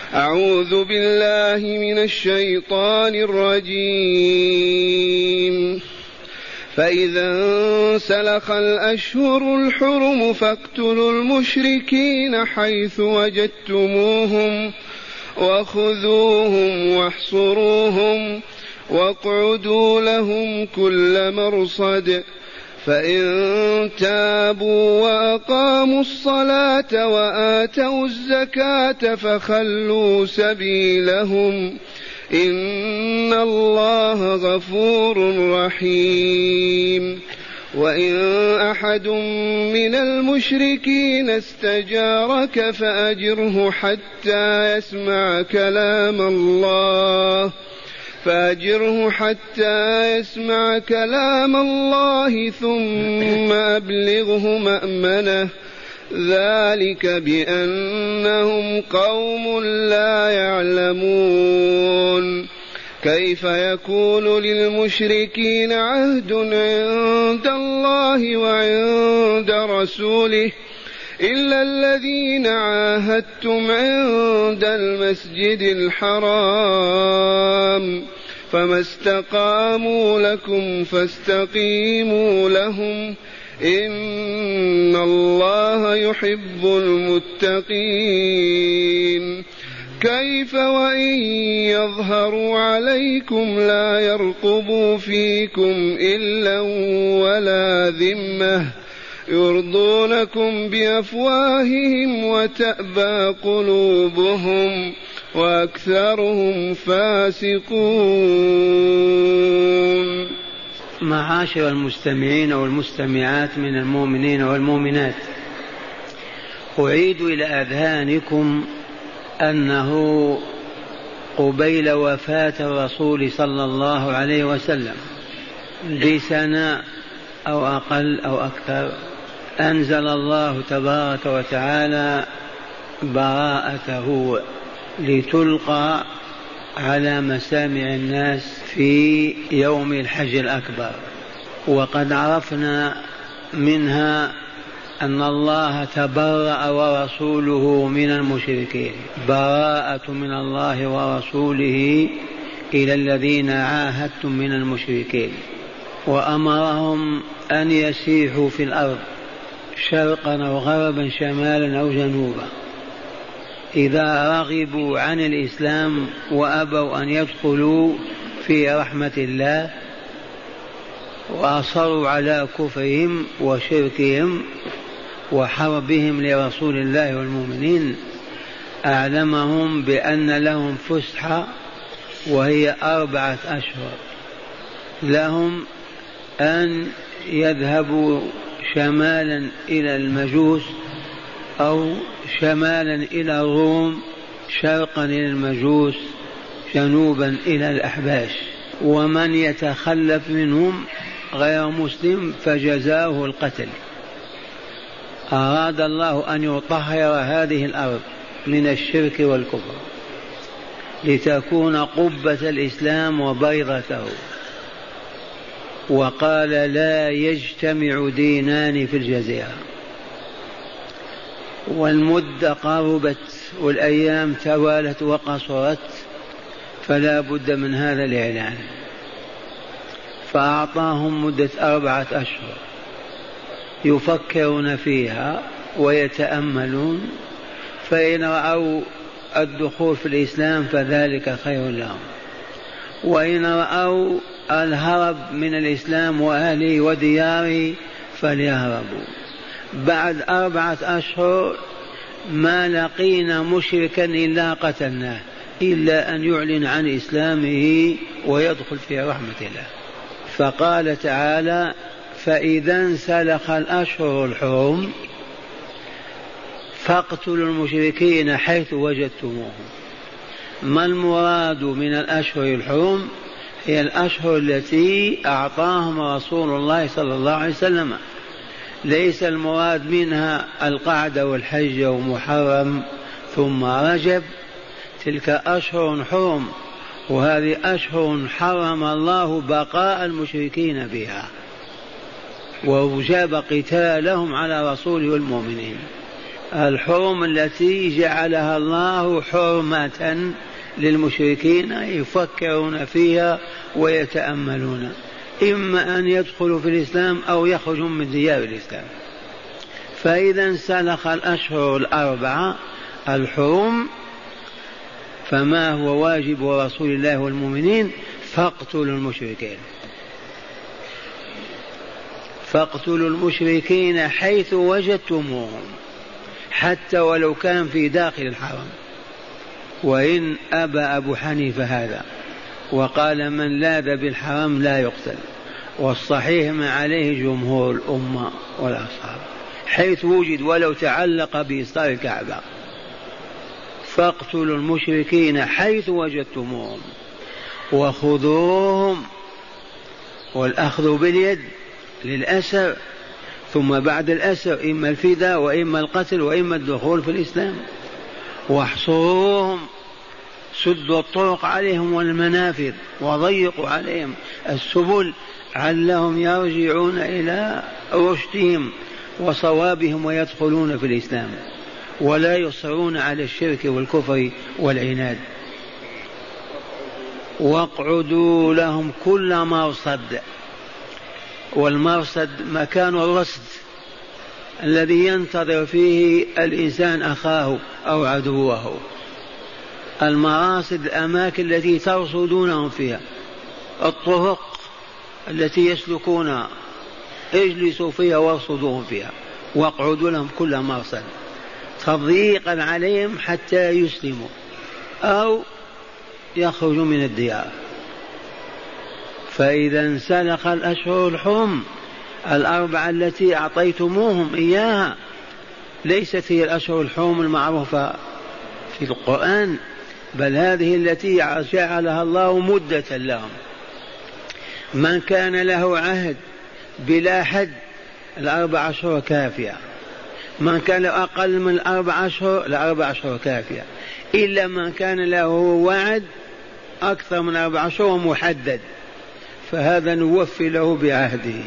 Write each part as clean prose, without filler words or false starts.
أعوذ بالله من الشيطان الرجيم. فإذا انسلخ الأشهر الحرم فاقتلوا المشركين حيث وجدتموهم وخذوهم واحصروهم واقعدوا لهم كل مرصد فإن تابوا وأقاموا الصلاة وآتوا الزكاة فخلوا سبيلهم إن الله غفور رحيم. وإن أحد من المشركين استجارك فأجره حتى يسمع كلام الله ثم أبلغه مأمنه ذلك بأنهم قوم لا يعلمون. كيف يكون للمشركين عهد عند الله وعند رسوله إلا الذين عاهدتم عند المسجد الحرام فما استقاموا لكم فاستقيموا لهم إن الله يحب المتقين. كيف وإن يظهروا عليكم لا يرقبوا فيكم إلا ولا ذمة يرضونكم بأفواههم وتأبى قلوبهم وأكثرهم فاسقون. معاشر المستمعين والمستمعات من المؤمنين والمؤمنات، أعيد إلى أذهانكم أنه قبيل وفاة الرسول صلى الله عليه وسلم بسنة أو أقل أو أكثر أنزل الله تبارك وتعالى براءته لتلقى على مسامع الناس في يوم الحج الأكبر. وقد عرفنا منها أن الله تبرأ ورسوله من المشركين، براءة من الله ورسوله إلى الذين عاهدتم من المشركين، وأمرهم أن يسيحوا في الأرض شرقا أو غربا شمالا أو جنوبا إذا رغبوا عن الإسلام وأبوا أن يدخلوا في رحمة الله وأصروا على كفرهم وشركهم وحربهم لرسول الله والمؤمنين. أعلمهم بأن لهم فسحة وهي 4 أشهر، لهم أن يذهبوا شمالا إلى المجوس أو شمالا إلى الروم، شرقا إلى المجوس، جنوبا إلى الأحباش، ومن يتخلف منهم غير مسلم فجزاؤه القتل. أراد الله أن يطهر هذه الأرض من الشرك والكفر لتكون قبة الإسلام وبيضته، وقال لا يجتمع دينان في الجزيرة. والمدة قربت والأيام توالت وقصرت، فلا بد من هذا الإعلان. فأعطاهم مدة 4 أشهر يفكرون فيها ويتأملون، فإن رأوا الدخول في الإسلام فذلك خير لهم، وإن رأوا الهرب من الإسلام وأهله ودياره فليهربوا. بعد 4 أشهر ما لقينا مشركا إلا قتلناه، إلا أن يعلن عن إسلامه ويدخل في رحمة الله. فقال تعالى فإذا انسلخ الأشهر الحرم فاقتلوا المشركين حيث وجدتموهم. ما المراد من الأشهر الحرم؟ هي الأشهر التي أعطاهم رسول الله صلى الله عليه وسلم، ليس المراد منها القعدة والحج ومحرم ثم رجب، تلك أشهر حرم، وهذه أشهر حرم الله بقاء المشركين بها ووجب قتالهم على رسوله والمؤمنين. الحرم التي جعلها الله حرمة للمشركين يفكرون فيها ويتأملون، إما أن يدخلوا في الإسلام أو يخرجوا من ديار الإسلام. فإذا انسلخ الأشهر الأربعة الحرم، فما هو واجب رسول الله والمؤمنين؟ فاقتلوا المشركين، فاقتلوا المشركين حيث وجدتموهم، حتى ولو كان في داخل الحرم. وإن أبى أبو حنيفة هذا وقال من لاذ بالحرام لا يقتل، والصحيح ما عليه جمهور الأمة والأصحاب، حيث وجد ولو تعلق بإسطار الكعبة. فاقتلوا المشركين حيث وجدتموهم وخذوهم، والأخذ باليد للأسر، ثم بعد الأسر إما الفداء وإما القتل وإما الدخول في الإسلام. واحصروهم، سدوا الطرق عليهم والمنافذ وضيقوا عليهم السبل علهم يرجعون إلى رشدهم وصوابهم ويدخلون في الإسلام، ولا يصرون على الشرك والكفر والعناد. واقعدوا لهم كل مرصد، والمرصد مكان الرصد الذي ينتظر فيه الإنسان أخاه أو عدوه. المراصد الأماكن التي ترصدونهم فيها، الطرق التي يسلكون اجلسوا فيها وارصدوهم فيها. واقعدوا لهم كل مرصد تضييقا عليهم حتى يسلموا أو يخرجوا من الديار. فإذا انسلخ الأشهر الحرم الأربعة التي أعطيتموهم إياها، ليست هي الأشهر الحرم المعروفة في القرآن، بل هذه التي جعلها الله مدة لهم. من كان له عهد بلا حد الأربع أشهر كافية، من كان له أقل من الأربع أشهر الأربع أشهر كافية، إلا من كان له وعد أكثر من 4 أشهر محدد، فهذا نوفي له بعهده.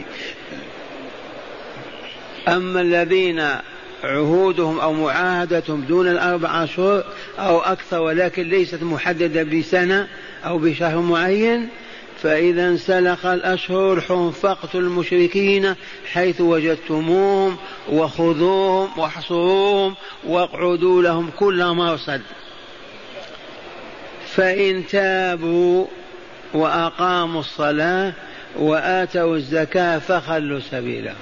أما الذين عهودهم أو معاهدتهم دون 4 أشهر أو أكثر ولكن ليست محددة بسنة أو بشهر معين، فإذا انسلخ الأشهر الحرم فاقتلوا المشركين حيث وجدتموهم وخذوهم واحصروهم واقعدوا لهم كل مرصد. فإن تابوا وأقاموا الصلاة وآتوا الزكاة فخلوا سبيلهم.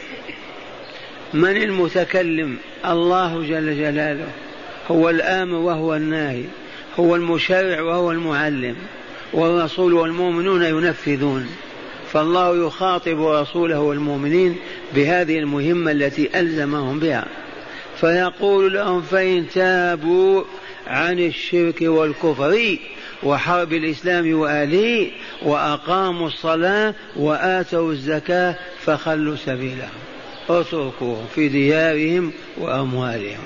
من المتكلم؟ الله جل جلاله، هو الآمر وهو الناهي، هو المشرع وهو المعلم، والرسول والمؤمنون ينفذون. فالله يخاطب رسوله والمؤمنين بهذه المهمة التي ألزمهم بها، فيقول لهم فإن تابوا عن الشرك والكفر وحرب الإسلام وآله وأقاموا الصلاة وآتوا الزكاة فخلوا سبيلهم، اتركوهم في ديارهم وأموالهم.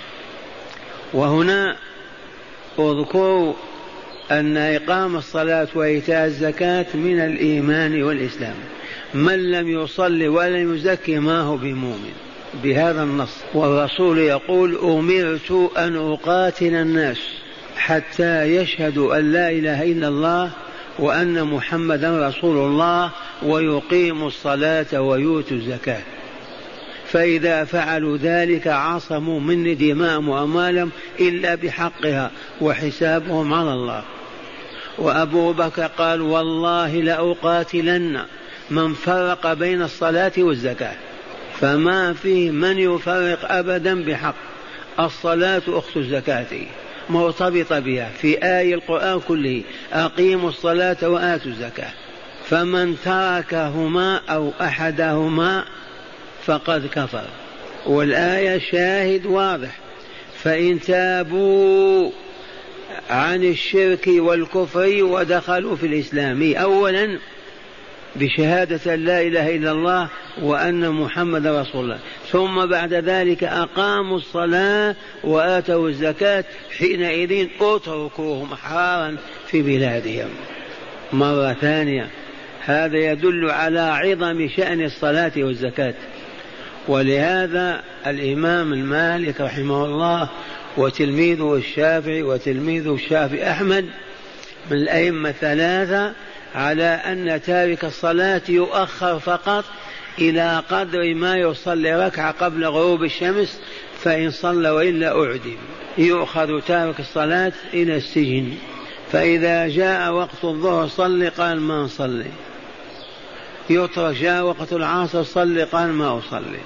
وهنا اذكروا أن إقام الصلاة وإيتاء الزكاة من الإيمان والإسلام. من لم يصلي ولم يزكي ما هو بمؤمن بهذا النص. والرسول يقول أمرت أن أقاتل الناس حتى يشهدوا أن لا إله إلا الله وأن محمدا رسول الله ويقيموا الصلاة ويؤتوا الزكاة، فإذا فعلوا ذلك عصموا مني دماءهم وأموالهم إلا بحقها وحسابهم على الله. وأبو بكر قال والله لأقاتلن من فرق بين الصلاة والزكاة، فما فيه من يفرق أبدا بحق. الصلاة أخت الزكاة مرتبطة بها في آية القرآن كله، أقيموا الصلاة وآتوا الزكاة. فمن تركهما أو أحدهما فقد كفر. والآية شاهد واضح. فإن تابوا عن الشرك والكفر ودخلوا في الإسلام أولا بشهادة لا إله إلا الله وأن محمد رسول الله، ثم بعد ذلك أقاموا الصلاة وآتوا الزكاة، حينئذ اتركوهم أحرارا في بلادهم. مرة ثانية، هذا يدل على عظم شأن الصلاة والزكاة ولهذا الإمام المالك رحمه الله وتلميذه الشافعي وتلميذه الشافعي أحمد من الأئمة الثلاثة على أن تارك الصلاة يؤخر فقط إلى قدر ما يصلي ركعة قبل غروب الشمس، فإن صلى وإلا أعدم. يؤخذ تارك الصلاة إلى السجن، فإذا جاء وقت الظهر صلي، قال ما أصلي. يترك جاء وقت العصر صلي، قال ما أصلي.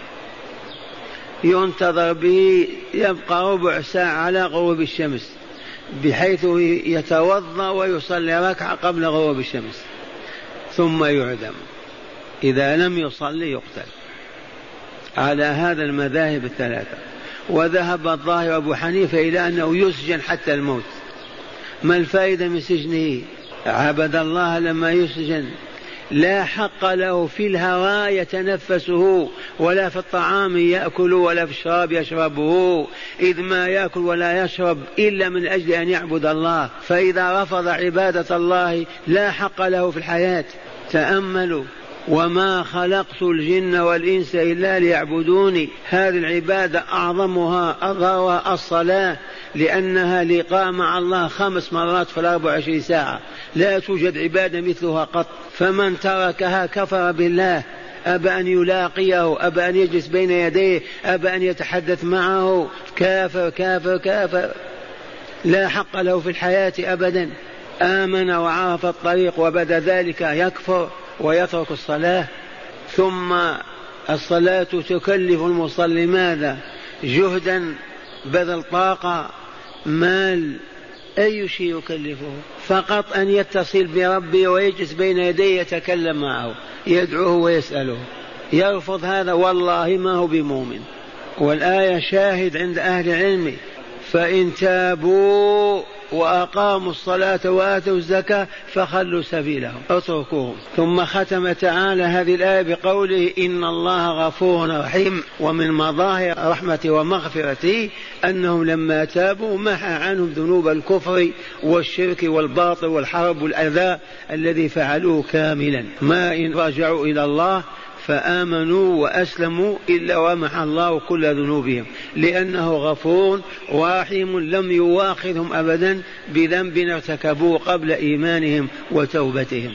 ينتظر به يبقى ربع ساعة على غروب الشمس، بحيث يتوضأ ويصلي ركعة قبل غروب الشمس ثم يعدم. إذا لم يصلي يقتل. على هذا المذاهب الثلاثة. وذهب الظاهر أبو حنيفة إلى أنه يسجن حتى الموت. ما الفائدة من سجنه؟ عبد الله لما يسجن لا حق له في الهواء يتنفسه، ولا في الطعام يأكل، ولا في الشراب يشربه، إذ ما يأكل ولا يشرب إلا من أجل أن يعبد الله. فإذا رفض عبادة الله لا حق له في الحياة. تأملوا: وما خلقت الجن والإنس إلا ليعبدوني. هذه العبادة أعظمها أظهرها الصلاة، لأنها لقاء مع الله 5 مرات في 24 ساعة، لا توجد عبادة مثلها قط. فمن تركها كفر بالله، أبى أن يلاقيه، أبى أن يجلس بين يديه، أبى أن يتحدث معه، كافر كافر كافر، لا حق له في الحياة أبدا. آمن وعرف الطريق وبعد ذلك يكفر ويترك الصلاة. ثم الصلاة تكلف المصلي ماذا؟ جهدا، بذل طاقة، مال، أي شيء يكلفه؟ فقط أن يتصل بربه ويجلس بين يديه يتكلم معه، يدعوه ويسأله. يرفض هذا والله ما هو بمؤمن. والآية شاهد عند أهل العلم: فإن تابوا وأقاموا الصلاة وآتوا الزكاة فخلوا سبيلهم، اتركوهم. ثم ختم تعالى هذه الآية بقوله: إن الله غفور رحيم. ومن مظاهر رحمته ومغفرته أنهم لما تابوا محى عنهم ذنوب الكفر والشرك والباطل والحرب والأذى الذي فعلوه كاملا. ما إن رجعوا إلى الله فآمنوا وأسلموا إلا ومحى الله كل ذنوبهم، لأنه غفور ورحيم لم يواخذهم أبدا بذنب ارتكبوه قبل إيمانهم وتوبتهم.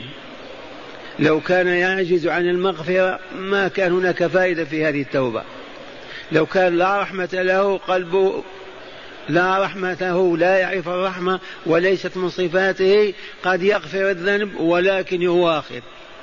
لو كان يعجز عن المغفرة ما كان هناك فائدة في هذه التوبة. لو كان لا رحمة له قلبه، لا رحمته، لا يعرف الرحمة وليست من صفاته، قد يغفر الذنب ولكن يواخذ.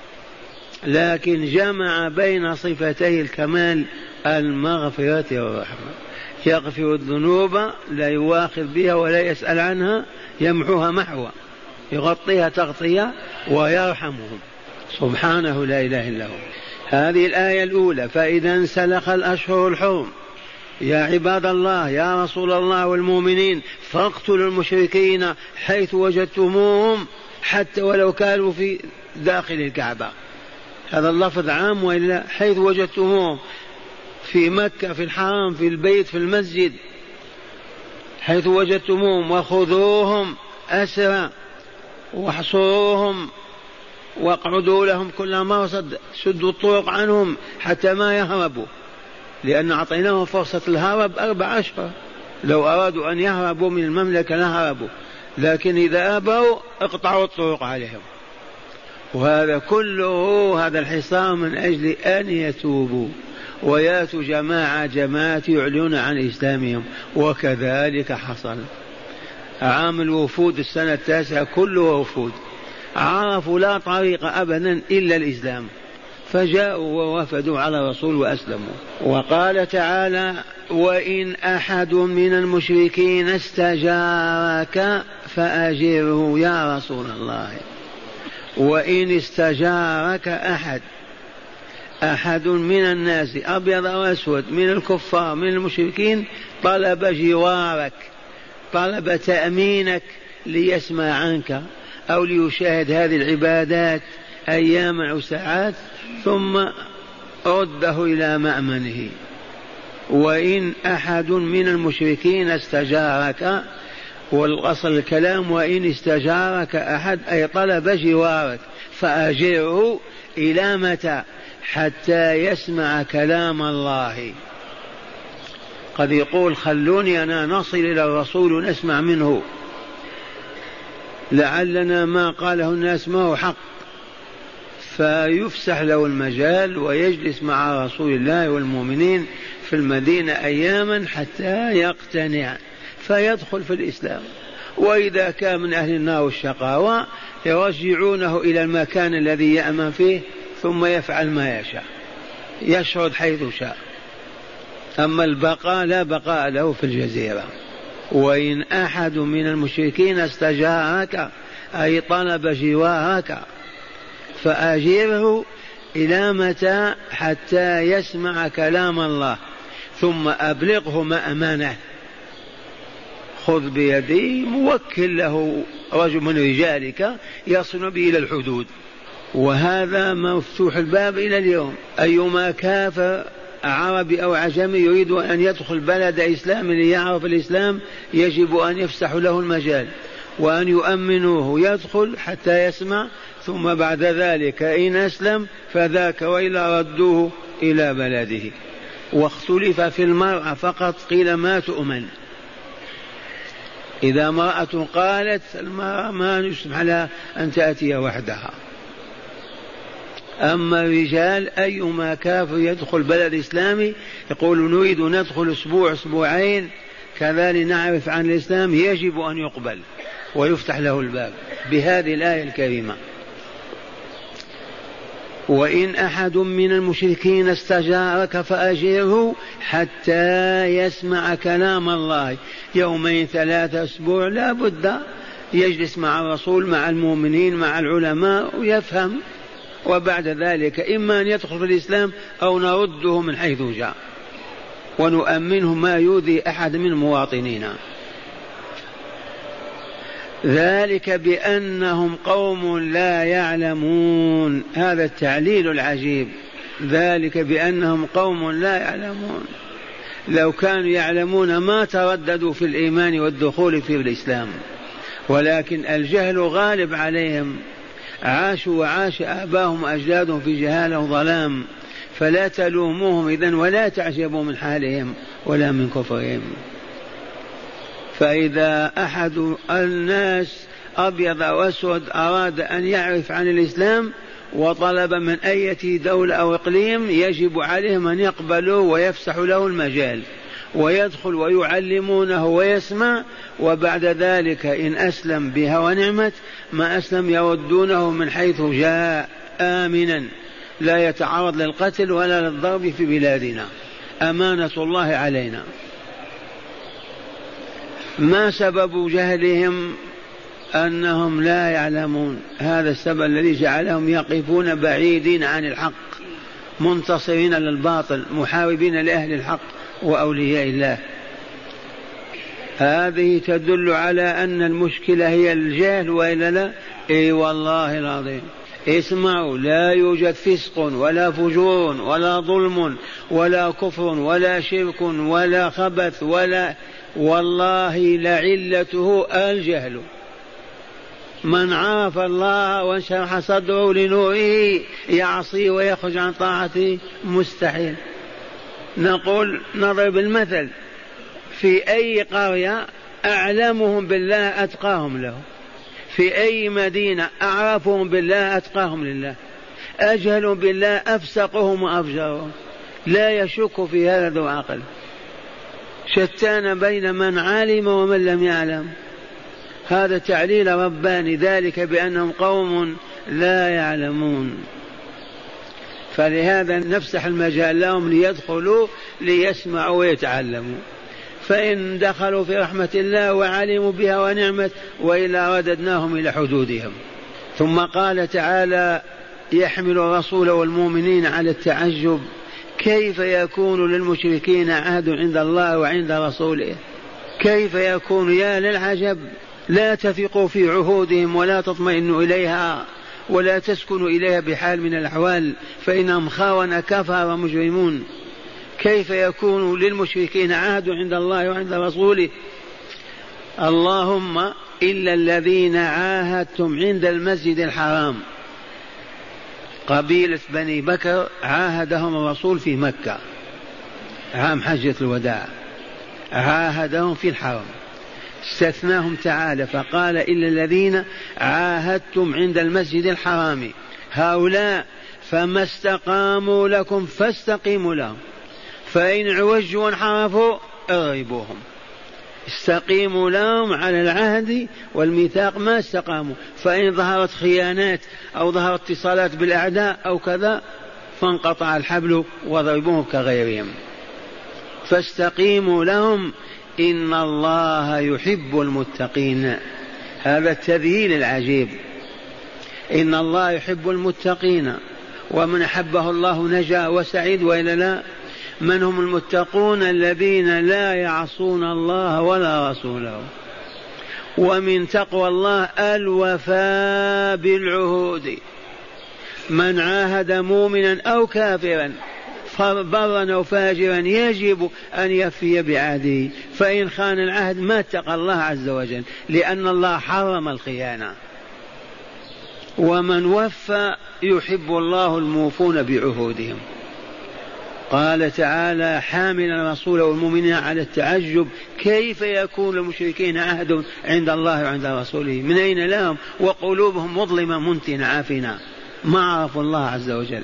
لكن جمع بين صفتي الكمال المغفرة والرحمة. يغفر الذنوب لا يواخذ بها ولا يسأل عنها، يمحوها محوى، يغطيها تغطية، ويرحمهم سبحانه لا إله إلا هو. هذه الآية الأولى. فإذا انسلخ الأشهر الحرم، يا عباد الله، يا رسول الله والمؤمنين، فاقتلوا المشركين حيث وجدتموهم حتى ولو كانوا في داخل الكعبة. هذا اللفظ عام وإلا؟ حيث وجدتموهم، في مكة، في الحرم، في البيت، في المسجد، حيث وجدتموهم، وخذوهم أسرى واحصروهم واقعدوا لهم كل مرصد، سدوا الطرق عنهم حتى ما يهربوا، لأن أعطيناهم فرصة الهرب 4 أشهر. لو أرادوا أن يهربوا من المملكة لهربوا، لكن إذا أبوا اقطعوا الطرق عليهم. وهذا كله، هذا الحصار من أجل أن يتوبوا وياتوا جماعات يعلنون عن إسلامهم. وكذلك حصل. عام الوفود السنة 9 كله وفود، عرفوا لا طريق أبدا إلا الإسلام، فجاءوا ووفدوا على الرسول وأسلموا. وقال تعالى: وإن أحد من المشركين استجارك فأجره. يا رسول الله، وإن استجارك أحد من الناس أبيض أو أسود، من الكفار من المشركين، طلب جوارك، طلب تأمينك ليسمع عنك أو ليشاهد هذه العبادات أيام أو ساعات، ثم رده إلى مأمنه. وإن أحد من المشركين استجارك، والأصل الكلام وإن استجارك أحد، أي طلب جوارك، فأجره. إلى متى؟ حتى يسمع كلام الله. قد يقول خلوني أنا نصل إلى الرسول ونسمع منه، لعلنا ما قاله الناس ما هو حق، فيفسح له المجال ويجلس مع رسول الله والمؤمنين في المدينة أياما حتى يقتنع فيدخل في الإسلام. وإذا كان من أهل النار والشقاوة يرجعونه إلى المكان الذي يأمن فيه ثم يفعل ما يشاء، يشرد حيث شاء. أما البقاء لا بقاء له في الجزيرة. وإن أحد من المشركين استجارك أي طلب جوارك فأجيره. إلى متى؟ حتى يسمع كلام الله ثم أبلغه مأمنه. خذ بيدي موكل له رجل من رجالك يصل به إلى الحدود. وهذا مفتوح الباب إلى اليوم. أيما كافر عربي أو عجمي يريد أن يدخل بلد إسلام ليعرف الإسلام يجب أن يفسح له المجال وأن يؤمنوه يدخل حتى يسمع، ثم بعد ذلك إن أسلم فذاك، وإلا ردوه إلى بلده. واختلف في المرأة فقط، قيل ما تؤمن. إذا امرأة قالت المرأة ما نسمح لها أن تأتي وحدها. أما الرجال أيما كافر يدخل بلد إسلامي يقول نريد ندخل أسبوع أسبوعين كذا لنعرف عن الإسلام، يجب أن يقبل ويفتح له الباب بهذه الآية الكريمة. وإن أحد من المشركين استجارك فأجره حتى يسمع كلام الله. يومين ثلاثة أسبوع لا بد يجلس مع الرسول مع المؤمنين مع العلماء ويفهم، وبعد ذلك إما أن يدخل في الإسلام أو نرده من حيث جاء ونؤمنه ما يؤذي أحد من مواطنينا. ذلك بأنهم قوم لا يعلمون. هذا التعليل العجيب، ذلك بأنهم قوم لا يعلمون. لو كانوا يعلمون ما ترددوا في الإيمان والدخول في الإسلام، ولكن الجهل غالب عليهم. عاشوا وعاش آباهم وأجدادهم في جهالة وظلام، فلا تلوموهم إذن ولا تعجبوا من حالهم ولا من كفرهم. فإذا أحد الناس أبيض أو أسود أراد أن يعرف عن الإسلام وطلب من أي دولة أو إقليم يجب عليهم أن يقبلوا ويفسحوا له المجال ويدخل ويعلمونه ويسمع، وبعد ذلك إن أسلم بها ونعمت، ما أسلم يردونه من حيث جاء آمنا لا يتعرض للقتل ولا للضرب في بلادنا. أمانة الله علينا. ما سبب جهلهم؟ أنهم لا يعلمون. هذا السبب الذي جعلهم يقفون بعيدين عن الحق منتصرين للباطل محاربين لأهل الحق وأولياء الله. هذه تدل على أن المشكلة هي الجهل وإلا لا؟ إي والله العظيم. اسمعوا، لا يوجد فسق ولا فجور ولا ظلم ولا كفر ولا شرك ولا خبث ولا، والله لعلته الجهل. من عرف الله وانشرح صدره لنوره يعصي ويخرج عن طاعته مستحيل. نقول نضرب المثل، في أي قرية أعلمهم بالله أتقاهم له، في أي مدينة أعرفهم بالله أتقاهم لله، أجهل بالله أفسقهم وأفجرهم. لا يشك في هذا ذو عقل. شتان بين من علم ومن لم يعلم. هذا تعليل رباني، ذلك بأنهم قوم لا يعلمون. فلهذا نفسح المجال لهم ليدخلوا ليسمعوا ويتعلموا، فإن دخلوا في رحمة الله وعلموا بها ونعمت، وإلا رددناهم إلى حدودهم. ثم قال تعالى يحمل الرسول والمؤمنين على التعجب: كيف يكون للمشركين عهد عند الله وعند رسوله؟ كيف يكون؟ يا للعجب. لا تثقوا في عهودهم ولا تطمئنوا إليها ولا تسكنوا إليها بحال من الأحوال، فإنهم خاونة كفر مجرمون. كيف يكون للمشركين عهد عند الله وعند رسوله؟ اللهم إلا الذين عاهدتم عند المسجد الحرام. قبيلة بني بكر عاهدهم الرسول في مكة عام حجة الوداع، عاهدهم في الحرم، استثناهم تعالى فقال إلا الذين عاهدتم عند المسجد الحرام هؤلاء فما استقاموا لكم فاستقيموا لهم، فإن عوجوا وانحرفوا اضربوهم. استقيموا لهم على العهد والميثاق ما استقاموا، فإن ظهرت خيانات أو ظهرت اتصالات بالأعداء أو كذا فانقطع الحبل وضربوهم كغيرهم. فاستقيموا لهم إن الله يحب المتقين. هذا التذييل العجيب، إن الله يحب المتقين، ومن أحبه الله نجا وسعيد وإلا لا. من هم المتقون؟ الذين لا يعصون الله ولا رسوله. ومن تقوى الله الوفاء بالعهود، من عاهد مؤمنا أو كافرا برا أو فاجرا يجب أن يفي بعهده، فإن خان العهد ما اتقى الله عز وجل، لأن الله حرم الخيانة. ومن وفى يحب الله الموفون بعهودهم. قال تعالى حاملا الرسول والمؤمنين على التعجب كيف يكون للمشركين عهد عند الله وعند رسوله، من أين لهم وقلوبهم مظلمة منتنة عافنة ما عرفوا الله عز وجل.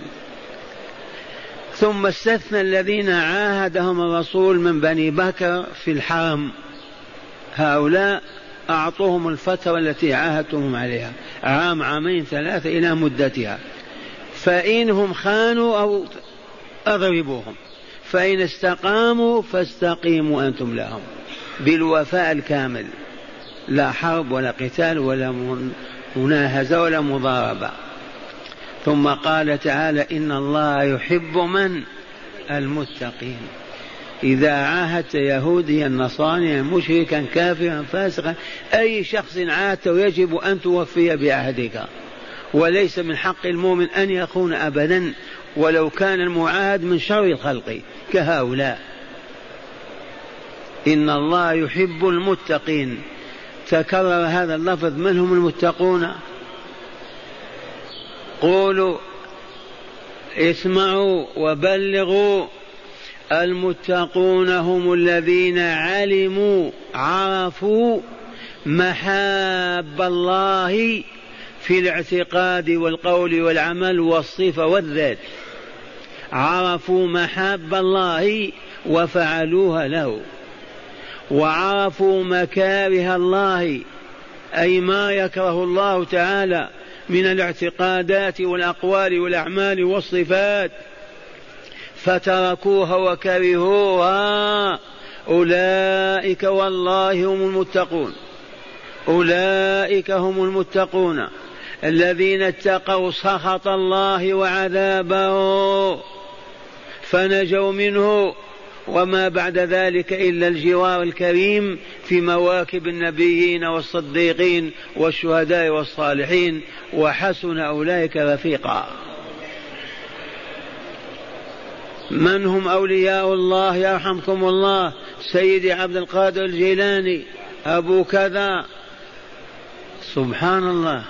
ثم استثنى الذين عاهدهم الرسول من بني بكر في الحرم، هؤلاء أعطوهم الفترة التي عاهدتهم عليها، عام عامين ثلاثة إلى مدتها، فإنهم خانوا أو أضربوهم، فإن استقاموا فاستقيموا أنتم لهم بالوفاء الكامل، لا حرب ولا قتال ولا مناهزة ولا مضاربة. ثم قال تعالى إن الله يحب من؟ المتقين. إذا عاهدت يهوديا نصرانيا مشركا كافرا فاسقا أي شخص عاهدته يجب أن توفي بعهدك، وليس من حق المؤمن أن يخون أبدا ولو كان المعاهد من شر الخلق كهؤلاء. إن الله يحب المتقين. تكرر هذا اللفظ، من هم المتقون؟ قولوا اسمعوا وبلغوا. المتقون هم الذين علموا عرفوا محاب الله في الاعتقاد والقول والعمل والصفة والذات، عرفوا محاب الله وفعلوها له، وعرفوا مكاره الله أي ما يكره الله تعالى من الاعتقادات والأقوال والأعمال والصفات فتركوها وكرهوها. أولئك والله هم المتقون، أولئك هم المتقون الذين اتقوا سخط الله وعذابه فنجوا منه، وما بعد ذلك إلا الجوار الكريم في مواكب النبيين والصديقين والشهداء والصالحين، وحسن أولئك رفيقا. من هم أولياء الله يرحمكم الله؟ سيدي عبد القادر الجيلاني أبو كذا، سبحان الله.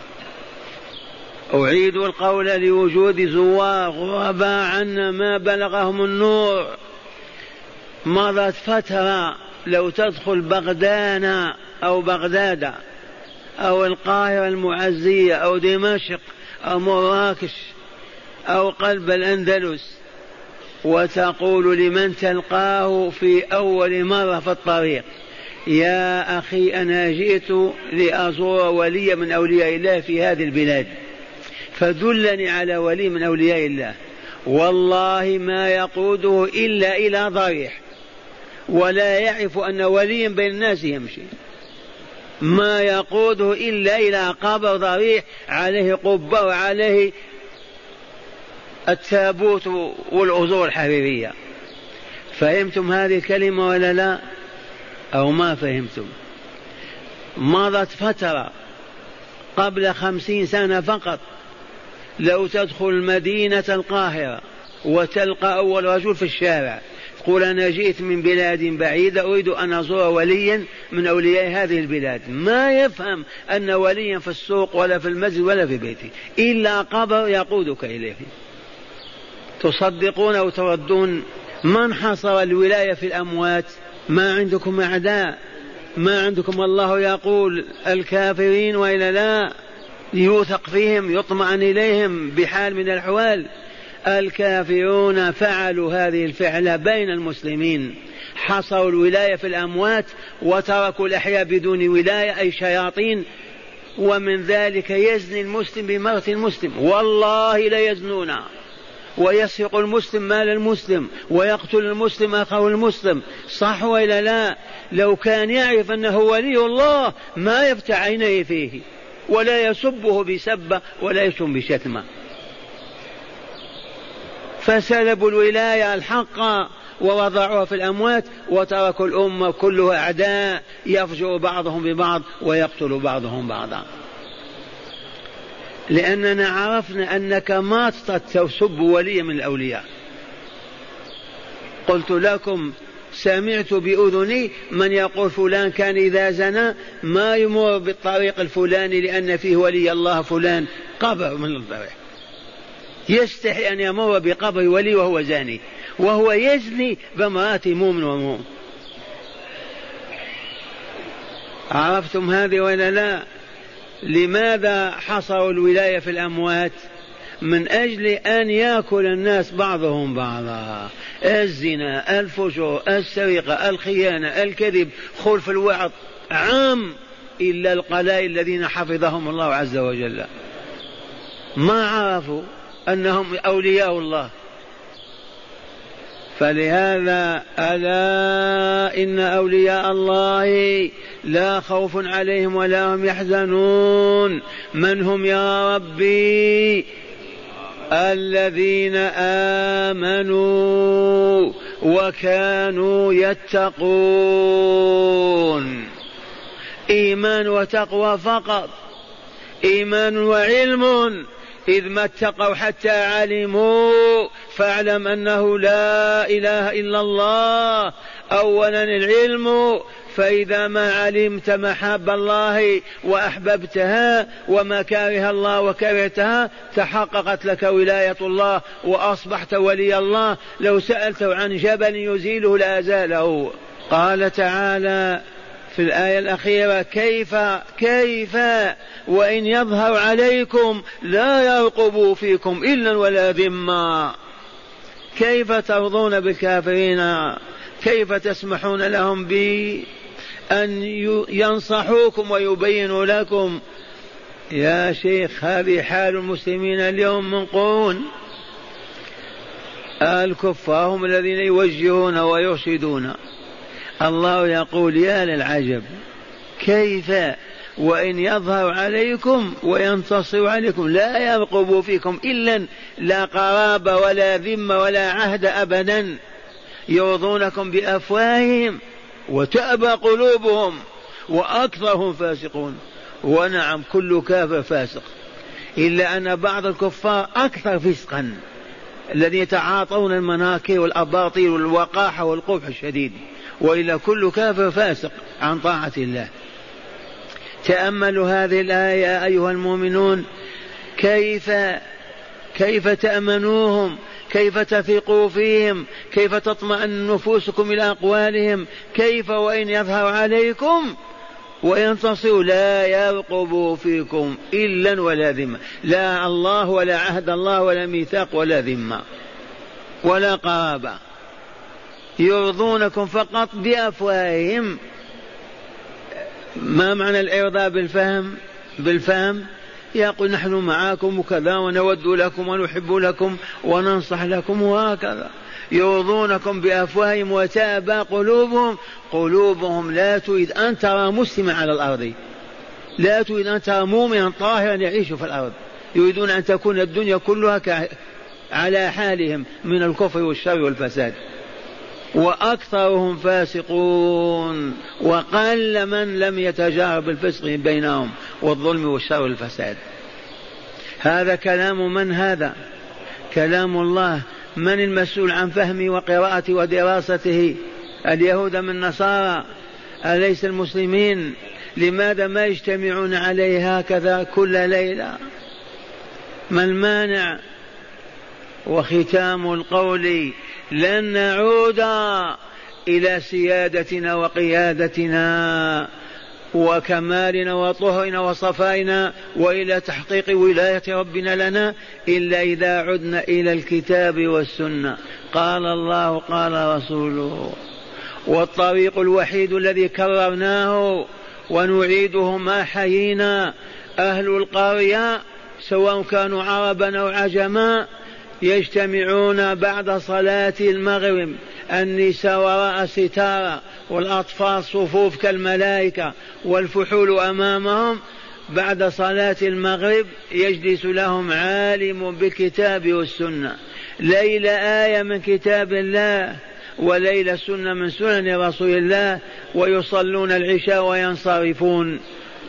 أعيد القول لوجود زوار غرباء عنا ما بلغهم النور. مضت فترة لو تدخل بغداد أو بغداد أو القاهرة المعزية أو دمشق أو مراكش أو قلب الأندلس وتقول لمن تلقاه في أول مرة في الطريق يا أخي أنا جئت لأزور ولي من أولياء الله في هذه البلاد فدلني على ولي من أولياء الله، والله ما يقوده إلا إلى ضريح، ولا يعرف أن وليا بين الناس يمشي، ما يقوده إلا إلى قبر ضريح عليه قبة وعليه التابوت والأزور الحريرية. فهمتم هذه الكلمة ولا لا؟ أو ما فهمتم؟ مضت فترة قبل 50 سنة فقط لو تدخل مدينة القاهرة وتلقى أول رجل في الشارع قل أنا جئت من بلاد بعيدة أريد أن أزور وليا من أولياء هذه البلاد، ما يفهم أن وليا في السوق ولا في المسجد ولا في بيته إلا قبر يقودك إليه. تصدقون أو تردون؟ من حصر الولاية في الأموات؟ ما عندكم أعداء؟ ما عندكم الله يقول الكافرين وإلا لا؟ يوثق فيهم يطمئن إليهم بحال من الأحوال. الكافرون فعلوا هذه الفعلة بين المسلمين، حصروا الولاية في الأموات وتركوا الأحياء بدون ولاية أي شياطين. ومن ذلك يزني المسلم بمرأة المسلم، والله لا يزنون، ويسرق المسلم مال المسلم ويقتل المسلم أخاه المسلم، صح وإلا لا؟ لو كان يعرف أنه ولي الله ما يفتح عينيه فيه ولا يسبه بسبة ولا يشتم بشتمة. فسلبوا الولاية الحق ووضعوها في الأموات وتركوا الأمة كلها أعداء يفجر بعضهم ببعض ويقتل بعضهم بعضا. لأننا عرفنا أنك ما تسب ولي من الأولياء. قلت لكم سمعت بأذني من يقول فلان كان إذا زنى ما يمر بالطريق الفلاني لأن فيه ولي الله فلان، قبر من الطريق، يستحي أن يمر بقبر ولي وهو زاني وهو يزني بامرأة مؤمن ومؤمن. عرفتم هذه ولا لا؟ لماذا حصروا الولاية في الأموات؟ من أجل أن يأكل الناس بعضهم بعضا، الزنا، الفجور، السرقة، الخيانة، الكذب، خلف الوعظ، عام، إلا القلائل الذين حفظهم الله عز وجل ما عرفوا أنهم أولياء الله. فلهذا ألا إن أولياء الله لا خوف عليهم ولا هم يحزنون. من هم يا ربي؟ الذين آمنوا وكانوا يتقون. إيمان وتقوى فقط، إيمان وعلم. إذ ما اتقوا حتى علموا فاعلم أنه لا إله إلا الله. أولا العلم، فإذا ما علمت محاب الله وأحببتها ومكاره الله وكرهتها تحققت لك ولاية الله وأصبحت ولي الله. لو سألته عن جبل يزيله لأزاله. قال تعالى في الآية الأخيرة كيف وإن يظهر عليكم لا يرقبوا فيكم إلا ولا ذمة. كيف ترضون بالكافرين؟ كيف تسمحون لهم بأن ينصحوكم ويبينوا لكم؟ يا شيخ هذه حال المسلمين اليوم من قرون. الكفار هم الذين يوجهون ويرشدون. الله يقول يا للعجب، كيف وإن يظهر عليكم وينتصر عليكم لا يرقبوا فيكم إلا لا قرابة ولا ذمة ولا عهد أبدا، يرضونكم بأفواههم وتأبى قلوبهم وأكثرهم فاسقون. ونعم كل كافر فاسق، إلا أن بعض الكفار أكثر فسقا، الذين يتعاطون المناكير والأباطيل والوقاحة والقبح الشديد، وإلا كل كافر فاسق عن طاعة الله. تأملوا هذه الآية أيها المؤمنون، كيف تأمنوهم، كيف تثقوا فيهم، كيف تطمئن نفوسكم إلى أقوالهم. كيف وإن يظهر عليكم وينتصروا لا يرقبوا فيكم إلا ولا ذمة، لا الله ولا عهد الله ولا ميثاق ولا ذمة ولا قرابة، يرضونكم فقط بأفواههم. ما معنى الإرضاء بالفهم؟ يقول نحن معاكم وكذا ونود لكم ونحب لكم وننصح لكم وهكذا. يرضونكم بأفواههم وتأبى قلوبهم لا تريد أن ترى مسلما على الأرض، لا تريد أن ترى مؤمنا طاهرا يعيش في الأرض، يريدون أن تكون الدنيا كلها على حالهم من الكفر والشر والفساد. وأكثرهم فاسقون، وقل من لم يتجارب بالفسق بينهم والظلم والشر والفساد. هذا كلام من؟ هذا كلام الله. من المسؤول عن فهمه وقراءته ودراسته؟ اليهود من النصارى؟ أليس المسلمين؟ لماذا ما يجتمعون عليه هكذا كل ليلة؟ ما المانع؟ وختام القول: لن نعود إلى سيادتنا وقيادتنا وكمالنا وطهرنا وصفائنا وإلى تحقيق ولاية ربنا لنا إلا إذا عدنا إلى الكتاب والسنة. قال الله قال رسوله. والطريق الوحيد الذي كررناه ونعيده ما حيينا: أهل القرية سواء كانوا عربا أو عجما يجتمعون بعد صلاة المغرب، النساء وراء ستارة والأطفال صفوف كالملائكة والفحول أمامهم. بعد صلاة المغرب يجلس لهم عالم بالكتاب والسنة، ليلة آية من كتاب الله وليلة سنة من سنن رسول الله، ويصلون العشاء وينصرفون.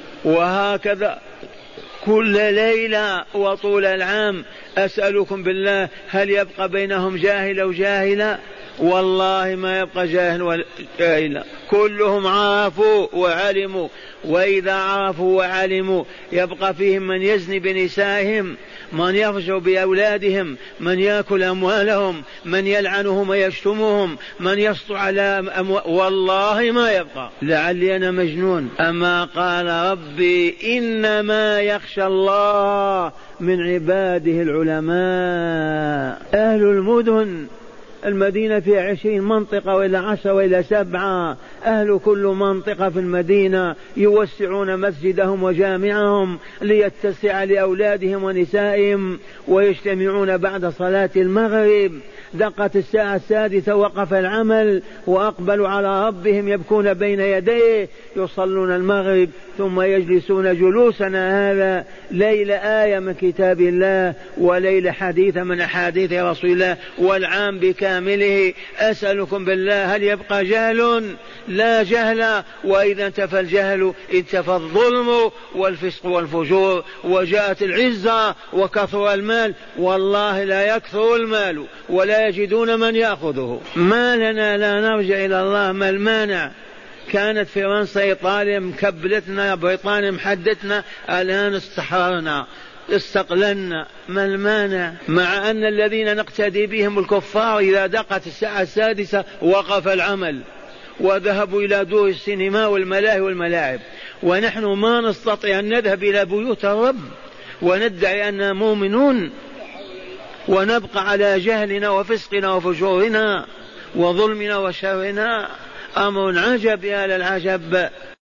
وهكذا كل ليلة وطول العام. أسألكم بالله هل يبقى بينهم جاهل أو جاهلة؟ والله ما يبقى جاهل ولا جاهلة، كلهم عرفوا وعلموا. وإذا عرفوا وعلموا يبقى فيهم من يزني بنسائهم، من يفجر بأولادهم، من يأكل أموالهم، من يلعنهم ويشتمهم، من يسطو على والله ما يبقى. لعلي أنا مجنون. أما قال ربي: إنما يخشى الله من عباده العلماء. أهل المدن، المدينة فيها 20 منطقة وإلى 10 وإلى 7، أهل كل منطقة في المدينة يوسعون مسجدهم وجامعهم ليتسع لأولادهم ونسائهم، ويجتمعون بعد صلاة المغرب. دقت الساعة 6 وقف العمل وأقبلوا على ربهم يبكون بين يديه، يصلون المغرب ثم يجلسون جلوسنا هذا ليلة آية من كتاب الله وليلة حديث من أحاديث رسول الله والعام بكامله. أسألكم بالله هل يبقى جهل؟ لا جهل. وإذا انتفى الجهل انتفى الظلم والفسق والفجور، وجاءت العزة وكثر المال. والله لا يكثر المال ولا يجدون من يأخذه. ما لنا لا نرجع إلى الله؟ ما المانع؟ كانت فرنسا إيطاليا مكبلتنا، بريطانيا محدتنا، الآن استحررنا استقللنا. ما المانع؟ مع أن الذين نقتدي بهم الكفار إذا دقت الساعة 6 وقف العمل وذهبوا إلى دور السينما والملاهي والملاعب، ونحن ما نستطيع أن نذهب إلى بيوت الرب وندعي أننا مؤمنون ونبقى على جهلنا وفسقنا وفجورنا وظلمنا وشرنا. أمر عجب يا للعجب.